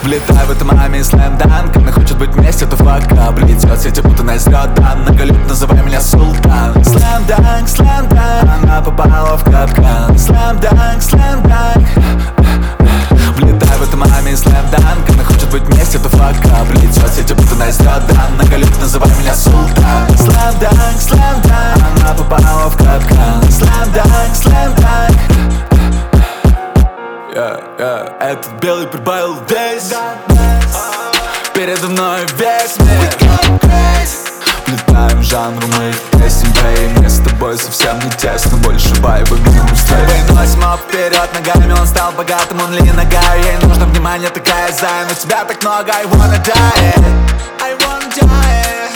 Влетай в это маме слэм-данк. Она хочет быть вместе, то факап. Летит сети, путанная звезда. Многолюд, называй меня султан. Слэм-данк, слэм-данк. Она попала в капкан. Слэм-данк, слэм-данк. Влетай в это маме слэм-данк. Она хочет быть вместе, то факап. Летит сети, путанная звезда. Многолюд, называй меня султан. Слэм-данк, слэм-данк. Она попала в капкан. Слэм-данк, слэм-данк. Этот белый прибавил вес. Передо мной весь мир. Влетаем в жанр моих песен, бэй. Мне с тобой совсем не тесно. Больше вайба, минимум стресс. Выносим его вперед ногами. Он стал богатым, он ли нога. Ей нужно внимание, такая зая. Но тебя так много, I wanna die. I wanna die.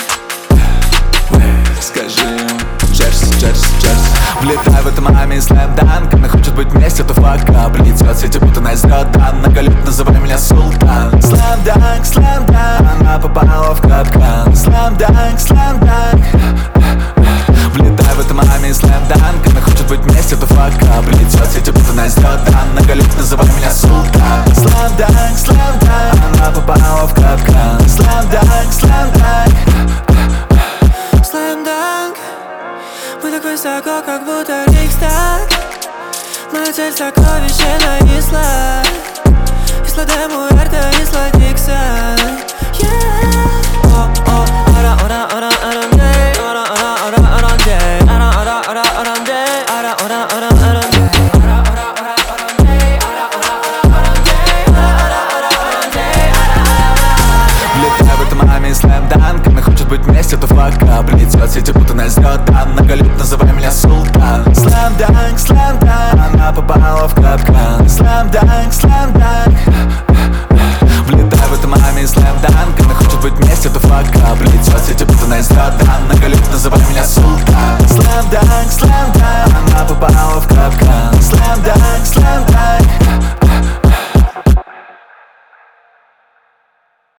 Скажи им Джерси, Джерси, Джерси. Влетай в это маме слэм-данк. Она хочет быть вместе, то факап. Летит сети, путанная звезда. Многолюд, называй меня султан. Слэм-данк, слэм-данк. Она попала в капкан. Слэм-данк, слэм-данк. Влетай в это маме слэм-данк. Она хочет быть вместе, то факап. Летит сети, путанная звезда. Многолюд, называй меня султан. Слэм-данк, слэм-данк. Она попала в капкан. Слэм-данк, слэм-данк. Слэм-данк. Мы так высоко, как будто Рейхстаг. Моя цель сокровище нависла. Исла де Муэрто, Исла Диксон. Ора, ора, ора, оранде. Ора, ора, ора, оранде. Ора, ора, ора, оранде. Ора, ора, ора, оранде. Ора, ора, ора, оранде. Ора, ора, ора, оранде. Ора, ора, ора, оранде. Влетай в это маме слэм-данк. Она хочет быть вместе, то факап. Летит сети, путанная звезда. Многолюд, называй меня султан. Слэм-данк, слэм-данк. Она попала в капкан. Слэм-данк, слэм-данк.